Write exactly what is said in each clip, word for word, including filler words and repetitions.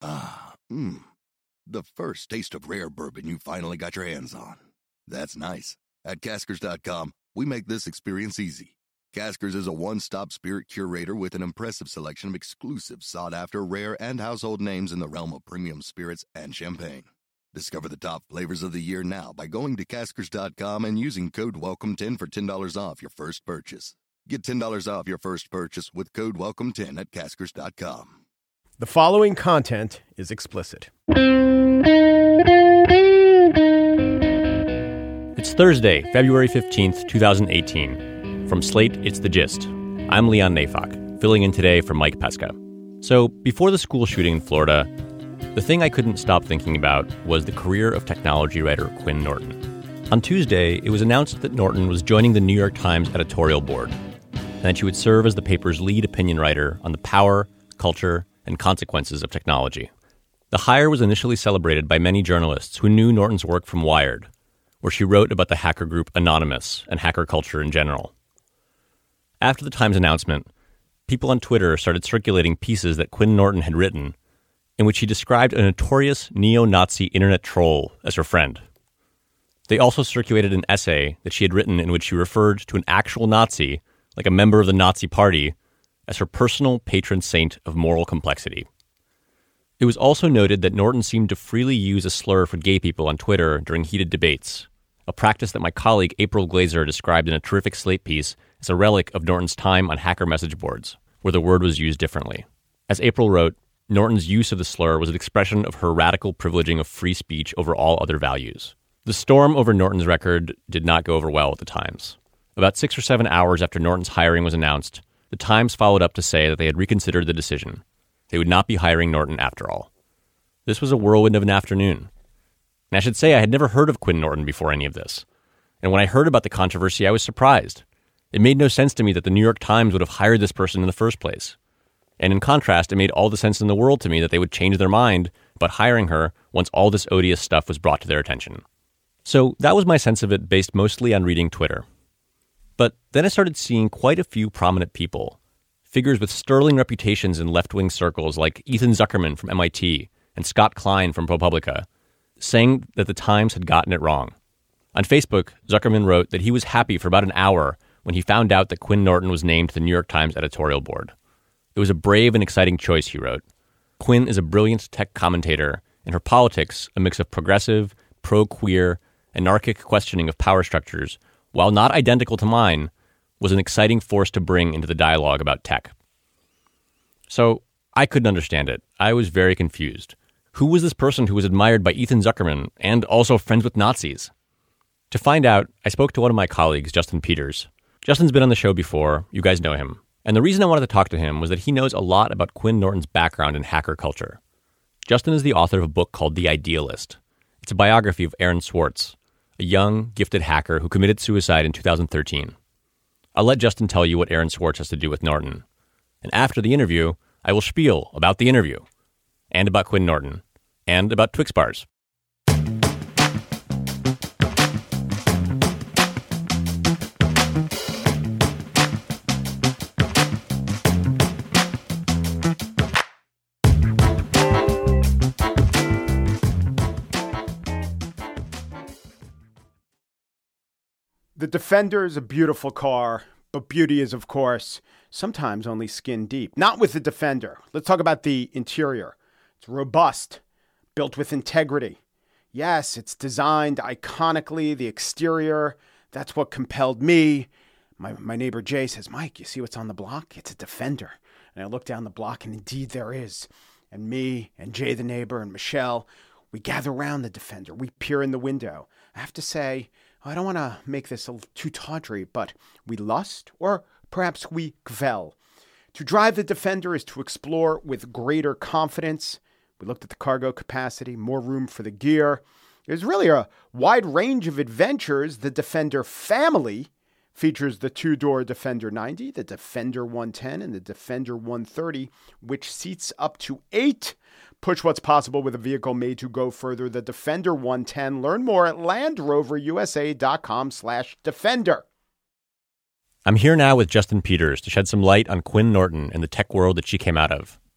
Ah, mmm. The first taste of rare bourbon you finally got your hands on. That's nice. At Caskers dot com, we make this experience easy. Caskers is a one-stop spirit curator with an impressive selection of exclusive, sought-after, rare, and household names in the realm of premium spirits and champagne. Discover the top flavors of the year now by going to Caskers dot com and using code welcome ten for ten dollars off your first purchase. Get ten dollars off your first purchase with code welcome ten at Caskers dot com. The following content is explicit. It's Thursday, February fifteenth, twenty eighteen. From Slate, it's The Gist. I'm Leon Neyfakh, filling in today for Mike Pesca. So, before the school shooting in Florida, the thing I couldn't stop thinking about was the career of technology writer Quinn Norton. On Tuesday, it was announced that Norton was joining the New York Times editorial board, and that she would serve as the paper's lead opinion writer on the power, culture, and consequences of technology. The hire was initially celebrated by many journalists who knew Norton's work from Wired, where she wrote about the hacker group Anonymous and hacker culture in general. After the Times announcement, people on Twitter started circulating pieces that Quinn Norton had written in which she described a notorious neo-Nazi internet troll as her friend. They also circulated an essay that she had written in which she referred to an actual Nazi, like a member of the Nazi Party, as her personal patron saint of moral complexity. It was also noted that Norton seemed to freely use a slur for gay people on Twitter during heated debates, a practice that my colleague April Glazer described in a terrific Slate piece as a relic of Norton's time on hacker message boards, where the word was used differently. As April wrote, Norton's use of the slur was an expression of her radical privileging of free speech over all other values. The storm over Norton's record did not go over well at the Times. About six or seven hours after Norton's hiring was announced, the Times followed up to say that they had reconsidered the decision. They would not be hiring Norton after all. This was a whirlwind of an afternoon. And I should say I had never heard of Quinn Norton before any of this. And when I heard about the controversy, I was surprised. It made no sense to me that the New York Times would have hired this person in the first place. And in contrast, it made all the sense in the world to me that they would change their mind about hiring her once all this odious stuff was brought to their attention. So that was my sense of it, based mostly on reading Twitter. But then I started seeing quite a few prominent people, figures with sterling reputations in left-wing circles like Ethan Zuckerman from M I T and Scott Klein from ProPublica, saying that the Times had gotten it wrong. On Facebook, Zuckerman wrote that he was happy for about an hour when he found out that Quinn Norton was named to the New York Times editorial board. It was a brave and exciting choice, he wrote. Quinn is a brilliant tech commentator, and her politics, a mix of progressive, pro-queer, anarchic questioning of power structures, while not identical to mine, was an exciting force to bring into the dialogue about tech. So I couldn't understand it. I was very confused. Who was this person who was admired by Ethan Zuckerman and also friends with Nazis? To find out, I spoke to one of my colleagues, Justin Peters. Justin's been on the show before. You guys know him. And the reason I wanted to talk to him was that he knows a lot about Quinn Norton's background in hacker culture. Justin is the author of a book called The Idealist. It's a biography of Aaron Swartz, a young, gifted hacker who committed suicide in two thousand thirteen. I'll let Justin tell you what Aaron Swartz has to do with Norton. And after the interview, I will spiel about the interview, and about Quinn Norton, and about Twix bars. The Defender is a beautiful car, but beauty is, of course, sometimes only skin deep. Not with the Defender. Let's talk about the interior. It's robust, built with integrity. Yes, it's designed iconically. The exterior, that's what compelled me. My my neighbor Jay says, Mike, you see what's on the block? It's a Defender. And I look down the block, and indeed there is. And me and Jay the neighbor and Michelle, we gather around the Defender. We peer in the window. I have to say, I don't want to make this a little too tawdry, but we lust, or perhaps we gvel. To drive the Defender is to explore with greater confidence. We looked at the cargo capacity, more room for the gear. There's really a wide range of adventures. The Defender family features the two-door Defender ninety, the Defender one ten, and the Defender one thirty, which seats up to eight. Push what's possible with a vehicle made to go further. The Defender one ten. Learn more at LandRoverUSA.com slash Defender. I'm here now with Justin Peters to shed some light on Quinn Norton and the tech world that she came out of.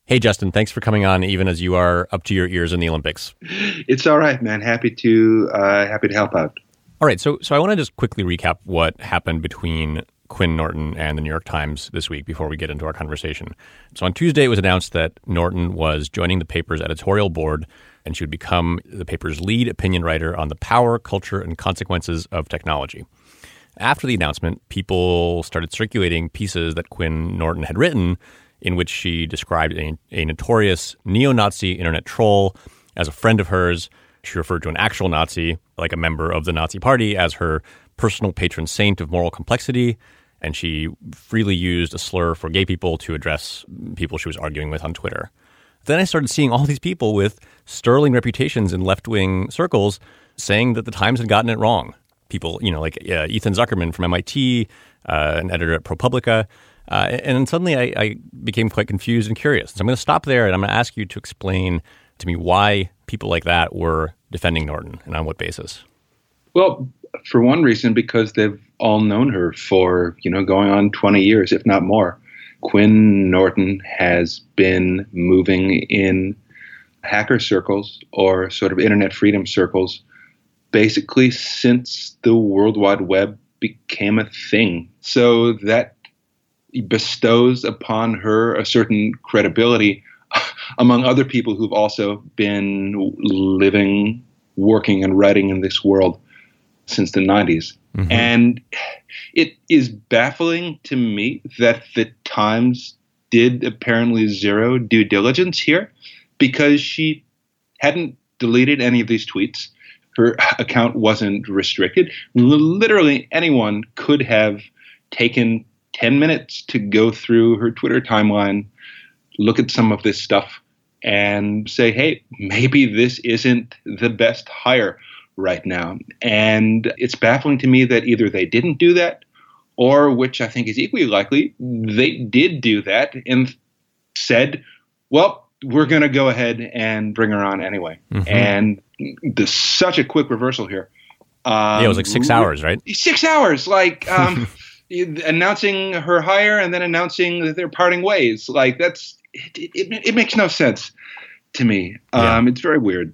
Hey, Justin, thanks for coming on, even as you are up to your ears in the Olympics. It's all right, man. Happy to uh, happy to help out. All right, so so I want to just quickly recap what happened between Quinn Norton and the New York Times this week before we get into our conversation. So on Tuesday, it was announced that Norton was joining the paper's editorial board, and she would become the paper's lead opinion writer on the power, culture, and consequences of technology. After the announcement, people started circulating pieces that Quinn Norton had written in which she described a, a notorious neo-Nazi internet troll as a friend of hers. She referred to an actual Nazi, like a member of the Nazi Party, as her personal patron saint of moral complexity, and she freely used a slur for gay people to address people she was arguing with on Twitter. Then I started seeing all these people with sterling reputations in left-wing circles saying that the Times had gotten it wrong. People, you know, like uh, Ethan Zuckerman from M I T, uh, an editor at ProPublica. Uh, and then suddenly I, I became quite confused and curious. So I'm going to stop there, and I'm going to ask you to explain to me why people like that were defending Norton and on what basis. Well, for one reason, because they've all known her for, you know, going on twenty years, if not more. Quinn Norton has been moving in hacker circles or sort of internet freedom circles basically since the World Wide Web became a thing. So that bestows upon her a certain credibility among other people who've also been living, working, and writing in this world since the nineties. Mm-hmm. And it is baffling to me that the Times did apparently zero due diligence here, because she hadn't deleted any of these tweets. Her account wasn't restricted. Literally anyone could have taken ten minutes to go through her Twitter timeline, look at some of this stuff, and say, hey, maybe this isn't the best hire right now. And it's baffling to me that either they didn't do that, or, which I think is equally likely, they did do that and said, well, we're going to go ahead and bring her on anyway. Mm-hmm. And there's such a quick reversal here. Um, yeah, it was like six hours, right? Six hours, like um, announcing her hire and then announcing that they're parting ways. Like that's it, it, it makes no sense to me. Um, yeah. It's very weird.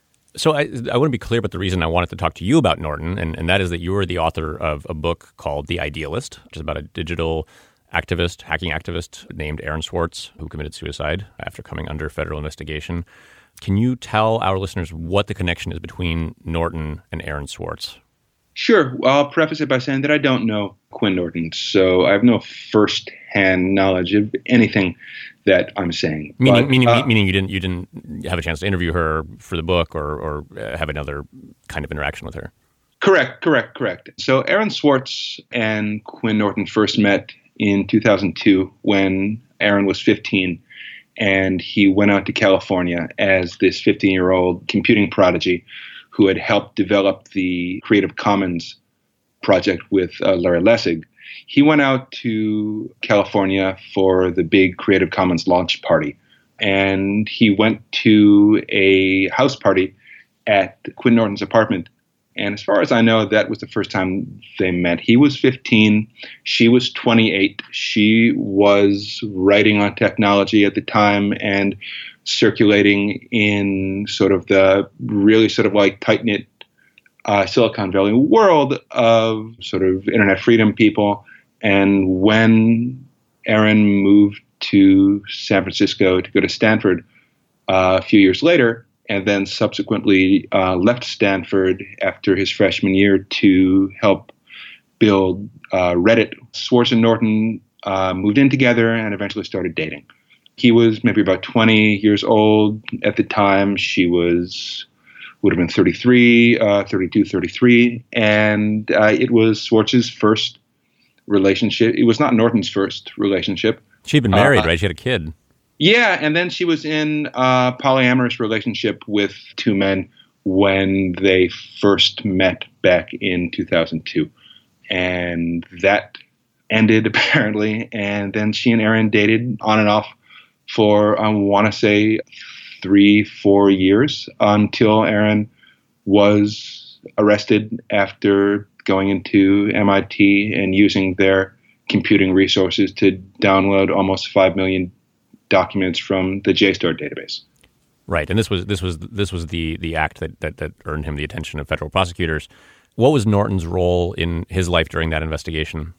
So I, I want to be clear about the reason I wanted to talk to you about Norton, and, and that is that you are the author of a book called The Idealist, which is about a digital activist, hacking activist named Aaron Swartz, who committed suicide after coming under federal investigation. Can you tell our listeners what the connection is between Norton and Aaron Swartz? Sure. Well, I'll preface it by saying that I don't know Quinn Norton, so I have no first-hand knowledge of anything that I'm saying. Meaning, but, meaning, uh, meaning you didn't you didn't have a chance to interview her for the book, or or have another kind of interaction with her. Correct, correct, correct. So Aaron Swartz and Quinn Norton first met in two thousand two when Aaron was fifteen, and he went out to California as this fifteen-year-old computing prodigy who had helped develop the Creative Commons project with uh, Larry Lessig. He went out to California for the big Creative Commons launch party, and he went to a house party at Quinn Norton's apartment. And as far as I know, that was the first time they met. He was fifteen. She was twenty-eight. She was writing on technology at the time and circulating in sort of the really sort of like tight-knit uh, Silicon Valley world of sort of internet freedom people. And when Aaron moved to San Francisco to go to Stanford uh, a few years later, and then subsequently uh, left Stanford after his freshman year to help build uh, Reddit, Swartz and Norton uh, moved in together and eventually started dating. He was maybe about twenty years old at the time. She was, would have been thirty-three, uh, thirty-two, thirty-three. And uh, it was Swartz's first relationship. It was not Norton's first relationship. She'd been married, uh, right? She had a kid. Yeah, and then she was in a polyamorous relationship with two men when they first met back in two thousand two. And that ended, apparently, and then she and Aaron dated on and off for, I want to say, three, four years until Aaron was arrested after going into M I T and using their computing resources to download almost five million documents from the JSTOR database. Right, and this was this was this was the the act that, that that earned him the attention of federal prosecutors. What was Norton's role in his life during that investigation?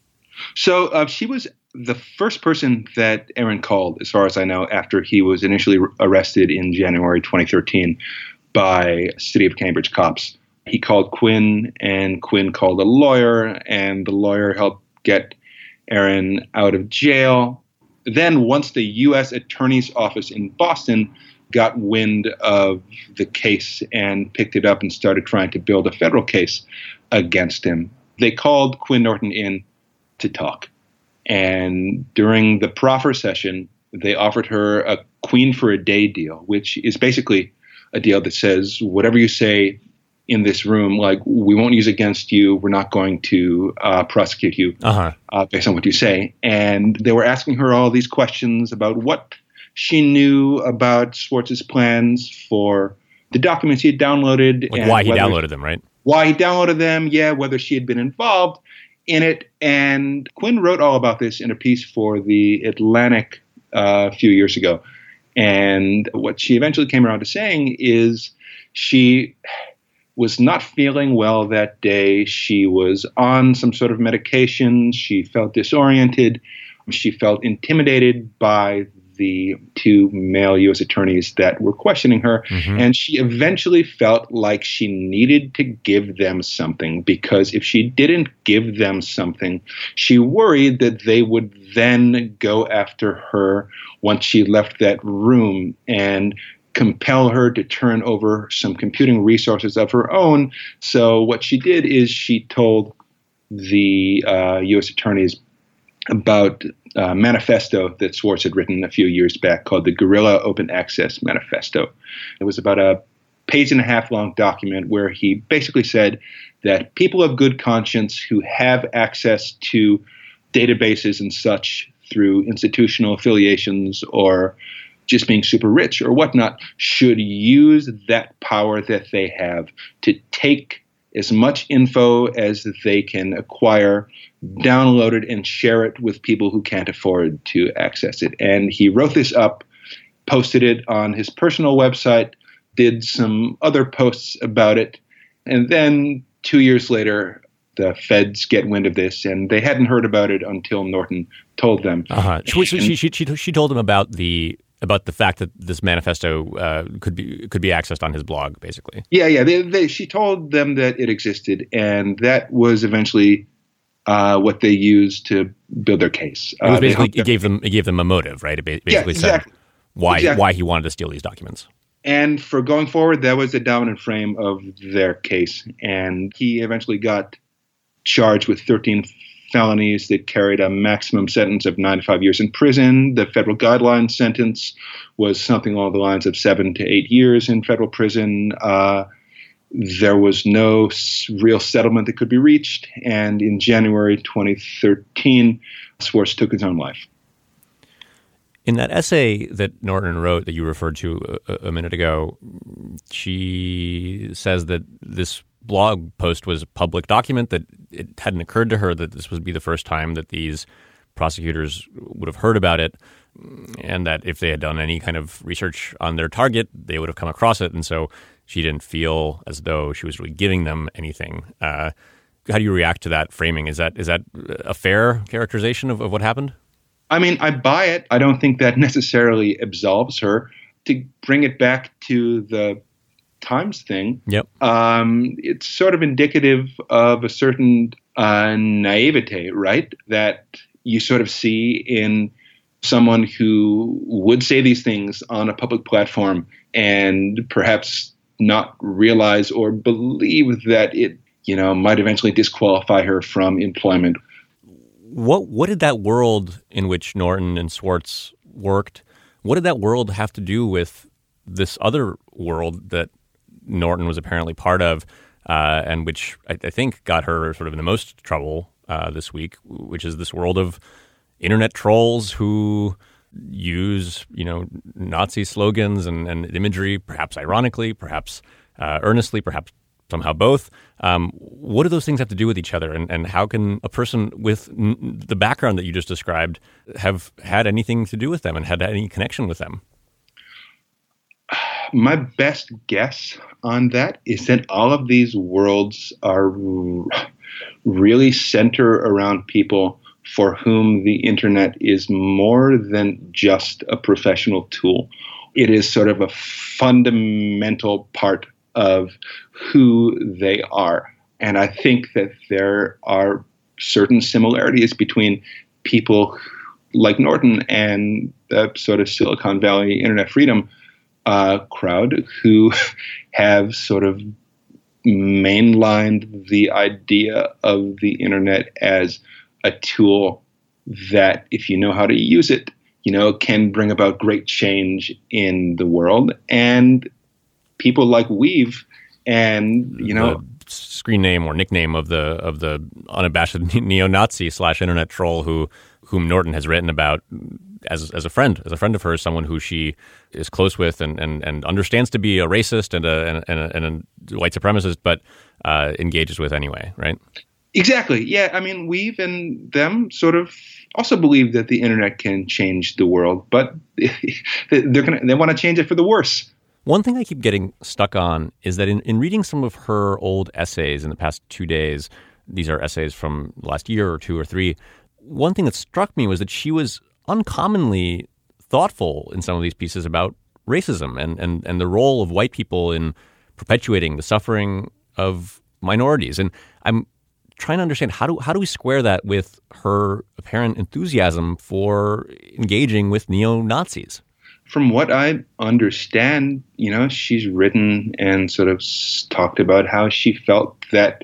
So uh, she was the first person that Aaron called, as far as I know, after he was initially arrested in January twenty thirteen by City of Cambridge cops. He called Quinn, and Quinn called a lawyer, and the lawyer helped get Aaron out of jail. Then once the U S Attorney's Office in Boston got wind of the case and picked it up and started trying to build a federal case against him, they called Quinn Norton in to talk. And during the proffer session, they offered her a queen for a day deal, which is basically a deal that says, whatever you say in this room, like, we won't use against you. We're not going to uh, prosecute you uh-huh. uh, based on what you say. And they were asking her all these questions about what she knew about Swartz's plans for the documents he had downloaded. Like and why he whether, downloaded them, right? Why he downloaded them, yeah, whether she had been involved in it. And Quinn wrote all about this in a piece for The Atlantic uh, a few years ago. And what she eventually came around to saying is she was not feeling well that day. She was on some sort of medication. She felt disoriented. She felt intimidated by the two male U S attorneys that were questioning her. Mm-hmm. And she eventually felt like she needed to give them something, because if she didn't give them something, she worried that they would then go after her once she left that room and compel her to turn over some computing resources of her own. So what she did is she told the uh, U S attorneys about a manifesto that Swartz had written a few years back called the Guerrilla Open Access Manifesto. It was about a page and a half long document where he basically said that people of good conscience who have access to databases and such through institutional affiliations or just being super rich or whatnot should use that power that they have to take as much info as they can acquire, download it, and share it with people who can't afford to access it. And he wrote this up, posted it on his personal website, did some other posts about it, and then two years later, the feds get wind of this, and they hadn't heard about it until Norton told them. Uh-huh. She, she, she, she, she told them about the about the fact that this manifesto uh, could be could be accessed on his blog, basically. Yeah, yeah. They, they, she told them that it existed, and that was eventually uh, what they used to build their case. It was uh, basically it gave them it gave them a motive, right? It basically yeah, exactly. said why exactly. why he wanted to steal these documents. And for going forward, that was the dominant frame of their case. And he eventually got charged with thirteen felonies that carried a maximum sentence of nine to five years in prison. The federal guideline sentence was something along the lines of seven to eight years in federal prison. Uh, there was no s- real settlement that could be reached. And in January twenty thirteen, Swartz took his own life. In that essay that Norton wrote that you referred to a, a minute ago, she says that this blog post was a public document, that it hadn't occurred to her that this would be the first time that these prosecutors would have heard about it, and that if they had done any kind of research on their target, they would have come across it. And so she didn't feel as though she was really giving them anything. Uh, how do you react to that framing? Is that is that a fair characterization of, of what happened? I mean, I buy it. I don't think that necessarily absolves her. To bring it back to the Times thing, yep. Um, it's sort of indicative of a certain uh, naivete, right? That you sort of see in someone who would say these things on a public platform and perhaps not realize or believe that it, you know, might eventually disqualify her from employment. What what did that world in which Norton and Swartz worked, what did that world have to do with this other world that Norton was apparently part of, uh, and which I, I think got her sort of in the most trouble uh, this week, which is this world of internet trolls who use, you know, Nazi slogans and, and imagery, perhaps ironically, perhaps uh, earnestly, perhaps somehow both. Um, what do those things have to do with each other? And, and how can a person with n- the background that you just described have had anything to do with them and had any connection with them? My best guess on that is that all of these worlds are r- really center around people for whom the internet is more than just a professional tool. It is sort of a fundamental part of who they are. And I think that there are certain similarities between people like Norton and the sort of Silicon Valley internet freedom uh, crowd who have sort of mainlined the idea of the internet as a tool that, if you know how to use it, you know, can bring about great change in the world. And people like Weave and, you know, the screen name or nickname of the of the unabashed neo-Nazi slash internet troll who whom Norton has written about as as a friend, as a friend of hers, someone who she is close with and and, and understands to be a racist and a and a, and a white supremacist, but uh, engages with anyway, right? Exactly. Yeah. I mean, Weave and them sort of also believe that the internet can change the world, but they're gonna they want to change it for the worse. One thing I keep getting stuck on is that in, in reading some of her old essays in the past two days, these are essays from last year or two or three, one thing that struck me was that she was uncommonly thoughtful in some of these pieces about racism and, and, and the role of white people in perpetuating the suffering of minorities. And I'm trying to understand how do how do we square that with her apparent enthusiasm for engaging with neo-Nazis? From what I understand, you know, she's written and sort of talked about how she felt that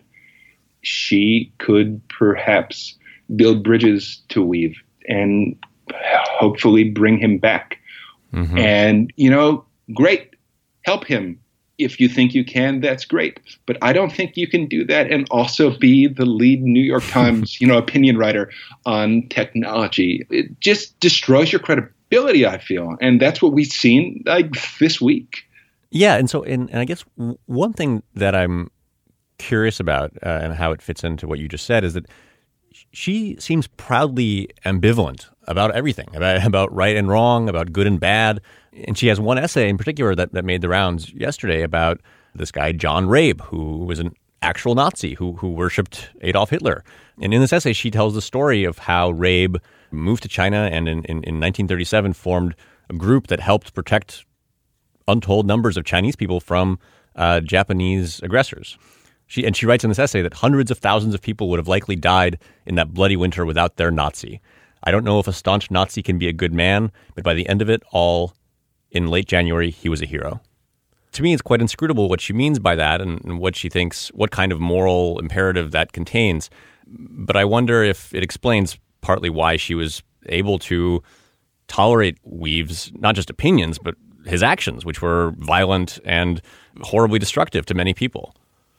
she could perhaps build bridges to Weave and hopefully bring him back. Mm-hmm. And, you know, great, help him. If you think you can, that's great. But I don't think you can do that and also be the lead New York Times, you know, opinion writer on technology. It just destroys your credibility, I feel. And that's what we've seen like this week. Yeah. And so, and, and I guess one thing that I'm curious about uh, and how it fits into what you just said is that she seems proudly ambivalent about everything, about, about right and wrong, about good and bad. And she has one essay in particular that, that made the rounds yesterday about this guy, John Rabe, who was an actual Nazi who who worshipped Adolf Hitler. And in this essay, she tells the story of how Rabe moved to China and in, in, in nineteen thirty-seven formed a group that helped protect untold numbers of Chinese people from uh, Japanese aggressors. She And she writes in this essay that hundreds of thousands of people would have likely died in that bloody winter without their Nazi. I don't know if a staunch Nazi can be a good man, but by the end of it all, in late January, he was a hero. To me, it's quite inscrutable what she means by that and, and what she thinks, what kind of moral imperative that contains. But I wonder if it explains partly why she was able to tolerate Weave's, not just opinions, but his actions, which were violent and horribly destructive to many people.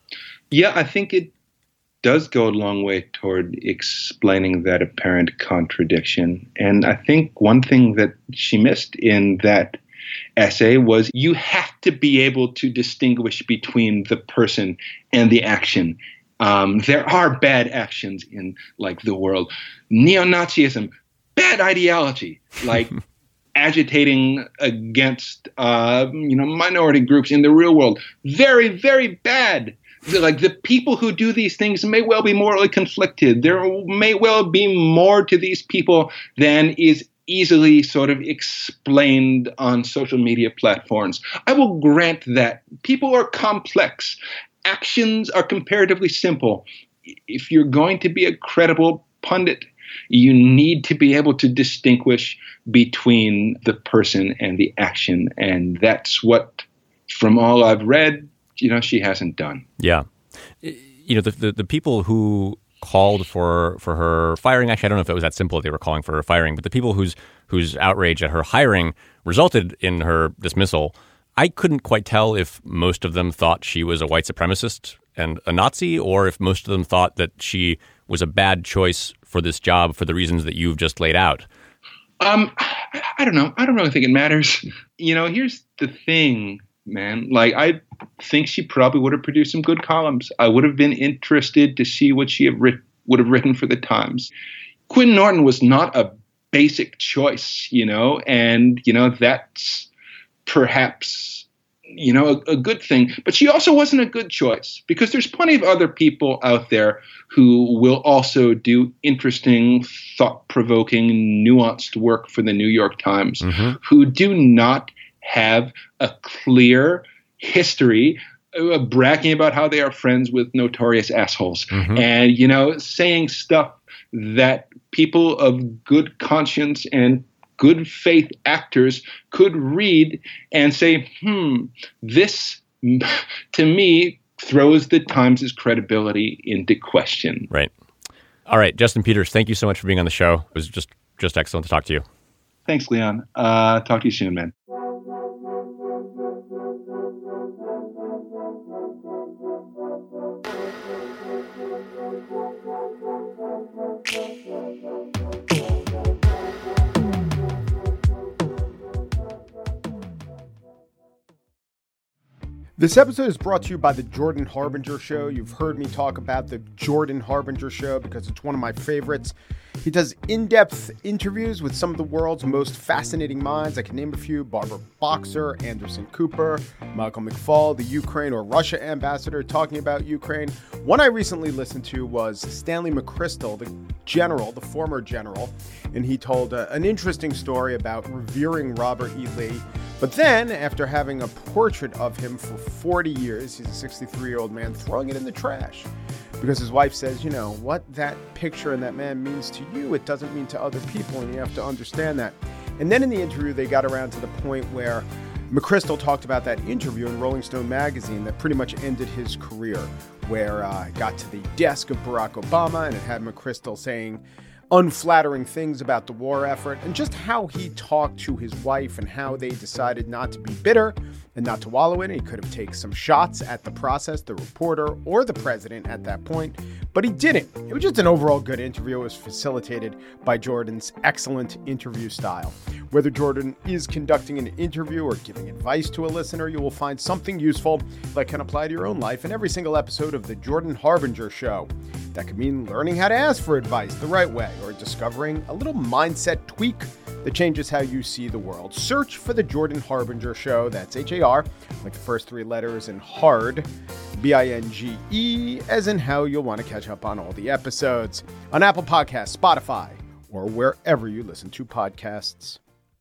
Yeah, I think it does go a long way toward explaining that apparent contradiction. And I think one thing that she missed in that essay was you have to be able to distinguish between the person and the action. Um, there are bad actions in like the world. Neo-Nazism, bad ideology, like agitating against uh, you know minority groups in the real world. Very, very bad. Like the people who do these things may well be morally conflicted. There may well be more to these people than is easily sort of explained on social media platforms. I will grant that. People are complex. Actions are comparatively simple. If you're going to be a credible pundit, you need to be able to distinguish between the person and the action. And that's what, from all I've read, you know, she hasn't done. Yeah. You know, the, the, the people who called for for her firing, actually, I don't know if it was that simple that they were calling for her firing, but the people whose whose outrage at her hiring resulted in her dismissal, I couldn't quite tell if most of them thought she was a white supremacist and a Nazi, or if most of them thought that she was a bad choice for this job for the reasons that you've just laid out. Um, I don't know. I don't really think it matters. You know, here's the thing. man. Like, I think she probably would have produced some good columns. I would have been interested to see what she have writ- would have written for the Times. Quinn Norton was not a basic choice, you know, and, you know, that's perhaps, you know, a, a good thing. But she also wasn't a good choice, because there's plenty of other people out there who will also do interesting, thought-provoking, nuanced work for the New York Times, mm-hmm. who do not have a clear history of bragging about how they are friends with notorious assholes, mm-hmm. and, you know, saying stuff that people of good conscience and good faith actors could read and say, hmm, this, to me, throws the Times' credibility into question. Right. All right, Justin Peters, thank you so much for being on the show. It was just, just excellent to talk to you. Thanks, Leon. Uh, talk to you soon, man. This episode is brought to you by the Jordan Harbinger Show. You've heard me talk about the Jordan Harbinger Show because it's one of my favorites. He does in-depth interviews with some of the world's most fascinating minds. I can name a few: Barbara Boxer, Anderson Cooper, Michael McFaul, the Ukraine or Russia ambassador talking about Ukraine. One I recently listened to was Stanley McChrystal, the general, the former general, and he told uh, an interesting story about revering Robert E. Lee. But then, after having a portrait of him for forty years, he's a sixty-three-year-old man, throwing it in the trash. Because his wife says, you know, what that picture and that man means to you, it doesn't mean to other people, and you have to understand that. And then in the interview, they got around to the point where McChrystal talked about that interview in Rolling Stone magazine that pretty much ended his career, where uh, it got to the desk of Barack Obama, and it had McChrystal saying unflattering things about the war effort, and just how he talked to his wife and how they decided not to be bitter and not to wallow in it. He could have taken some shots at the process, the reporter, or the president at that point, but he didn't. It was just an overall good interview. It was facilitated by Jordan's excellent interview style. Whether Jordan is conducting an interview or giving advice to a listener, you will find something useful that can apply to your own life in every single episode of the Jordan Harbinger Show. That could mean learning how to ask for advice the right way, or discovering a little mindset tweak that changes how you see the world. Search for the Jordan Harbinger Show. That's H A R, like the first three letters, and hard, B I N G E, as in how you'll want to catch up on all the episodes on Apple Podcasts, Spotify, or wherever you listen to podcasts.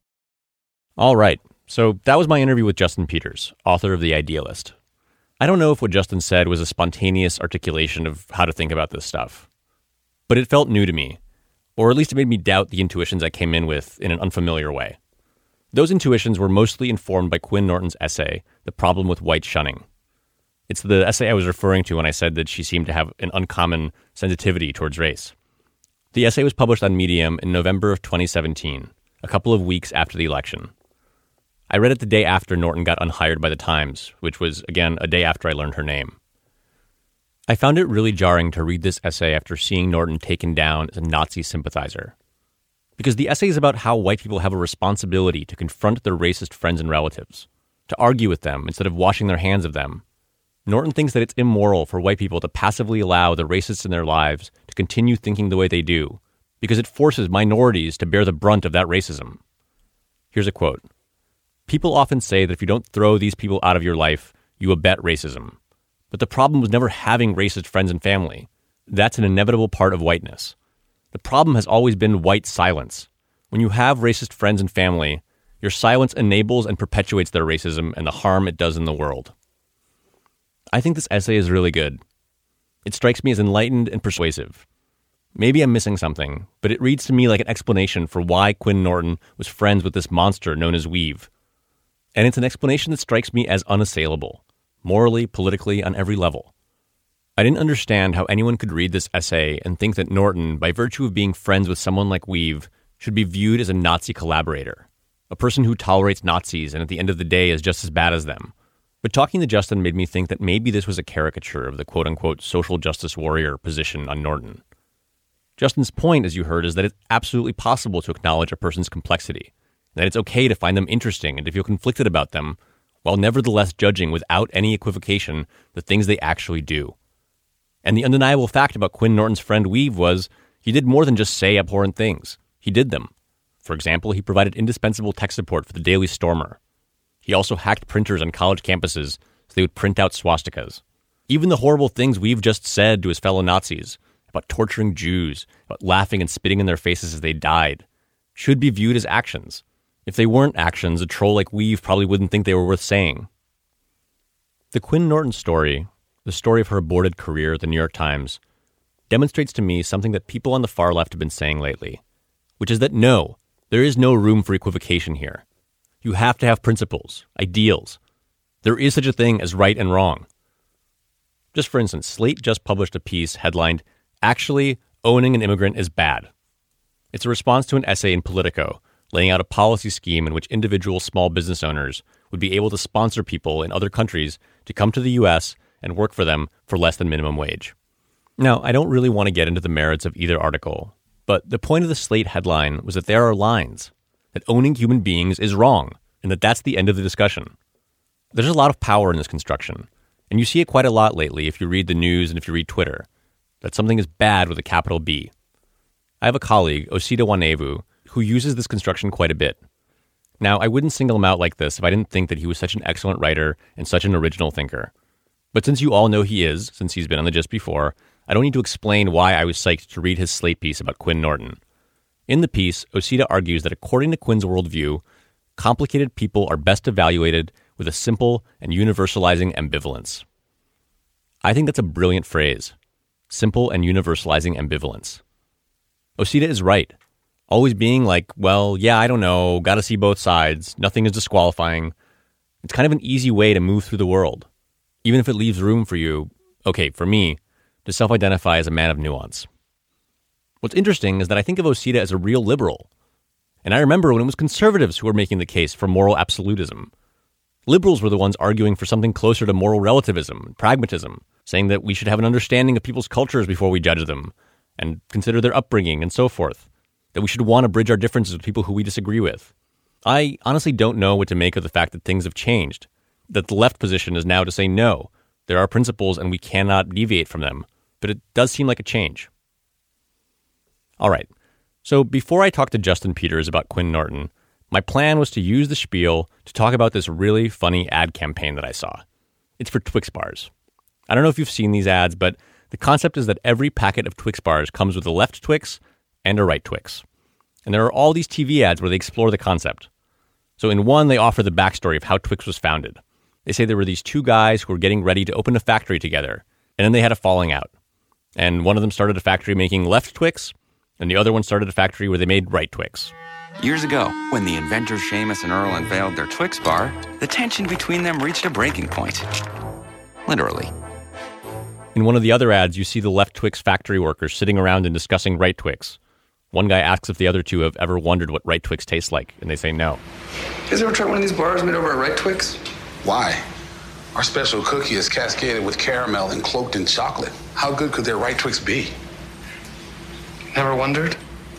All right. So that was my interview with Justin Peters, author of The Idealist. I don't know if what Justin said was a spontaneous articulation of how to think about this stuff, but it felt new to me, or at least it made me doubt the intuitions I came in with in an unfamiliar way. Those intuitions were mostly informed by Quinn Norton's essay, The Problem with White Shunning. It's the essay I was referring to when I said that she seemed to have an uncommon sensitivity towards race. The essay was published on Medium in November of twenty seventeen, a couple of weeks after the election. I read it the day after Norton got unhired by the Times, which was, again, a day after I learned her name. I found it really jarring to read this essay after seeing Norton taken down as a Nazi sympathizer. Because the essay is about how white people have a responsibility to confront their racist friends and relatives, to argue with them instead of washing their hands of them. Norton thinks that it's immoral for white people to passively allow the racists in their lives to continue thinking the way they do, because it forces minorities to bear the brunt of that racism. Here's a quote. People often say that if you don't throw these people out of your life, you abet racism. But the problem was never having racist friends and family. That's an inevitable part of whiteness. The problem has always been white silence. When you have racist friends and family, your silence enables and perpetuates their racism and the harm it does in the world. I think this essay is really good. It strikes me as enlightened and persuasive. Maybe I'm missing something, but it reads to me like an explanation for why Quinn Norton was friends with this monster known as Weave. And it's an explanation that strikes me as unassailable, morally, politically, on every level. I didn't understand how anyone could read this essay and think that Norton, by virtue of being friends with someone like Weave, should be viewed as a Nazi collaborator, a person who tolerates Nazis and at the end of the day is just as bad as them. But talking to Justin made me think that maybe this was a caricature of the quote-unquote social justice warrior position on Norton. Justin's point, as you heard, is that it's absolutely possible to acknowledge a person's complexity, that it's okay to find them interesting and to feel conflicted about them while nevertheless judging without any equivocation the things they actually do. And the undeniable fact about Quinn Norton's friend Weave was he did more than just say abhorrent things. He did them. For example, he provided indispensable tech support for the Daily Stormer. He also hacked printers on college campuses so they would print out swastikas. Even the horrible things Weave just said to his fellow Nazis about torturing Jews, about laughing and spitting in their faces as they died, should be viewed as actions. If they weren't actions, a troll like Weave probably wouldn't think they were worth saying. The Quinn Norton story, the story of her aborted career at the New York Times, demonstrates to me something that people on the far left have been saying lately, which is that no, there is no room for equivocation here. You have to have principles, ideals. There is such a thing as right and wrong. Just for instance, Slate just published a piece headlined, "Actually, Owning an Immigrant is Bad." It's a response to an essay in Politico laying out a policy scheme in which individual small business owners would be able to sponsor people in other countries to come to the U S and work for them for less than minimum wage. Now, I don't really want to get into the merits of either article, but the point of the Slate headline was that there are lines, that owning human beings is wrong, and that that's the end of the discussion. There's a lot of power in this construction, and you see it quite a lot lately if you read the news and if you read Twitter, that something is bad with a capital B. I have a colleague, Osita Nwanevu, who uses this construction quite a bit. Now, I wouldn't single him out like this if I didn't think that he was such an excellent writer and such an original thinker. But since you all know he is, since he's been on the Gist before, I don't need to explain why I was psyched to read his Slate piece about Quinn Norton. In the piece, Osita argues that according to Quinn's worldview, complicated people are best evaluated with a simple and universalizing ambivalence. I think that's a brilliant phrase, simple and universalizing ambivalence. Osita is right. Always being like, well, yeah, I don't know, gotta see both sides, nothing is disqualifying. It's kind of an easy way to move through the world, even if it leaves room for you, okay, for me, to self-identify as a man of nuance. What's interesting is that I think of Osita as a real liberal. And I remember when it was conservatives who were making the case for moral absolutism. Liberals were the ones arguing for something closer to moral relativism, pragmatism, saying that we should have an understanding of people's cultures before we judge them, and consider their upbringing and so forth, that we should want to bridge our differences with people who we disagree with. I honestly don't know what to make of the fact that things have changed, that the left position is now to say no, there are principles and we cannot deviate from them, but it does seem like a change. All right, so before I talk to Justin Peters about Quinn Norton, my plan was to use the spiel to talk about this really funny ad campaign that I saw. It's for Twix bars. I don't know if you've seen these ads, but the concept is that every packet of Twix bars comes with a left Twix and a right Twix. And there are all these T V ads where they explore the concept. So in one, they offer the backstory of how Twix was founded. They say there were these two guys who were getting ready to open a factory together, and then they had a falling out. And one of them started a factory making left Twix, and the other one started a factory where they made right Twix. Years ago, when the inventors Seamus and Earl unveiled their Twix bar, the tension between them reached a breaking point. Literally. In one of the other ads, you see the left Twix factory workers sitting around and discussing right Twix. One guy asks if the other two have ever wondered what right Twix tastes like, and they say no. You guys ever tried one of these bars made over at Right Twix? Why? Our special cookie is cascaded with caramel and cloaked in chocolate. How good could their Right Twix be? Never wondered?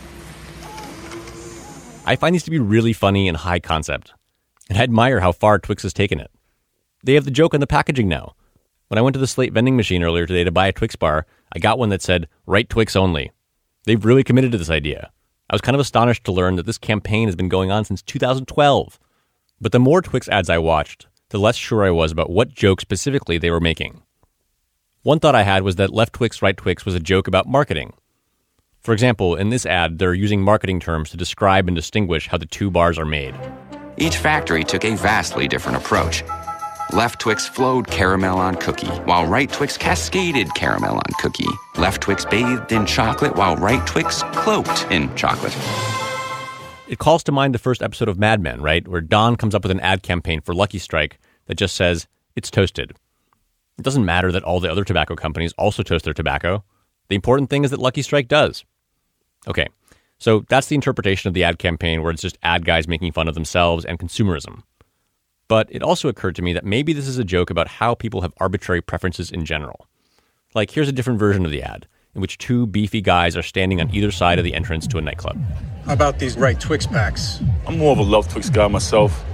I find these to be really funny and high concept, and I admire how far Twix has taken it. They have the joke on the packaging now. When I went to the Slate vending machine earlier today to buy a Twix bar, I got one that said, right Twix only. They've really committed to this idea. I was kind of astonished to learn that this campaign has been going on since two thousand twelve. But the more Twix ads I watched, the less sure I was about what joke specifically they were making. One thought I had was that left Twix, right Twix was a joke about marketing. For example, in this ad, they're using marketing terms to describe and distinguish how the two bars are made. Each factory took a vastly different approach. Left Twix flowed caramel on cookie, while right Twix cascaded caramel on cookie. Left Twix bathed in chocolate, while right Twix cloaked in chocolate. It calls to mind the first episode of Mad Men, right? Where Don comes up with an ad campaign for Lucky Strike that just says, it's toasted. It doesn't matter that all the other tobacco companies also toast their tobacco. The important thing is that Lucky Strike does. Okay, so that's the interpretation of the ad campaign where it's just ad guys making fun of themselves and consumerism. But it also occurred to me that maybe this is a joke about how people have arbitrary preferences in general. Like, here's a different version of the ad, in which two beefy guys are standing on either side of the entrance to a nightclub. How about these right Twix packs? I'm more of a love Twix guy myself.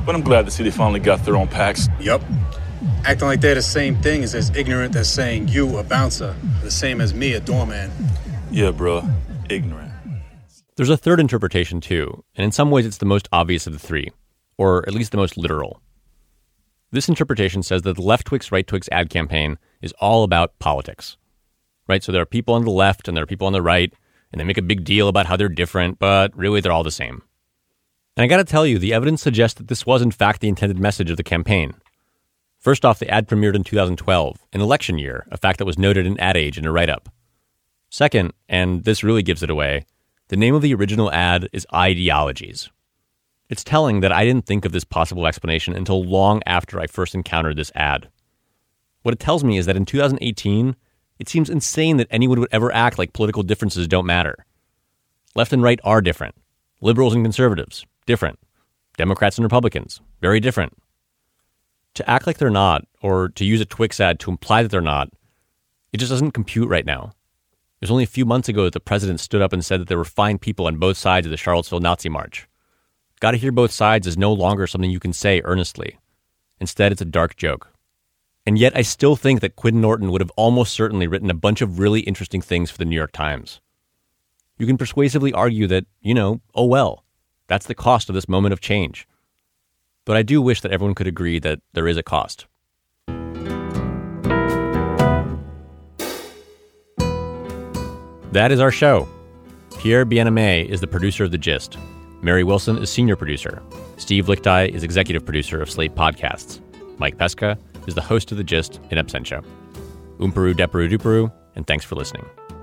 But I'm glad to see they finally got their own packs. Yup. Acting like they're the same thing is as ignorant as saying you, a bouncer, the same as me, a doorman. Yeah, bro. Ignorant. There's a third interpretation, too, and in some ways it's the most obvious of the three, or at least the most literal. This interpretation says that the Left Twix, Right Twix ad campaign is all about politics. Right? So there are people on the left and there are people on the right, and they make a big deal about how they're different, but really they're all the same. And I gotta tell you, the evidence suggests that this was in fact the intended message of the campaign. First off, the ad premiered in two thousand twelve, an election year, a fact that was noted in Ad Age in a write-up. Second, and this really gives it away, the name of the original ad is Ideologies. It's telling that I didn't think of this possible explanation until long after I first encountered this ad. What it tells me is that in two thousand eighteen, it seems insane that anyone would ever act like political differences don't matter. Left and right are different. Liberals and conservatives, different. Democrats and Republicans, very different. To act like they're not, or to use a Twix ad to imply that they're not, it just doesn't compute right now. It was only a few months ago that the president stood up and said that there were fine people on both sides of the Charlottesville Nazi March. Gotta hear both sides is no longer something you can say earnestly. Instead, it's a dark joke. And yet I still think that Quinn Norton would have almost certainly written a bunch of really interesting things for the New York Times. You can persuasively argue that, you know, oh well, that's the cost of this moment of change. But I do wish that everyone could agree that there is a cost. That is our show. Pierre Bien-Aimé is the producer of The Gist. Mary Wilson is senior producer. Steve Lichtai is executive producer of Slate Podcasts. Mike Pesca is the host of The Gist in absentia. Oomparu Deparu Duparu, and thanks for listening.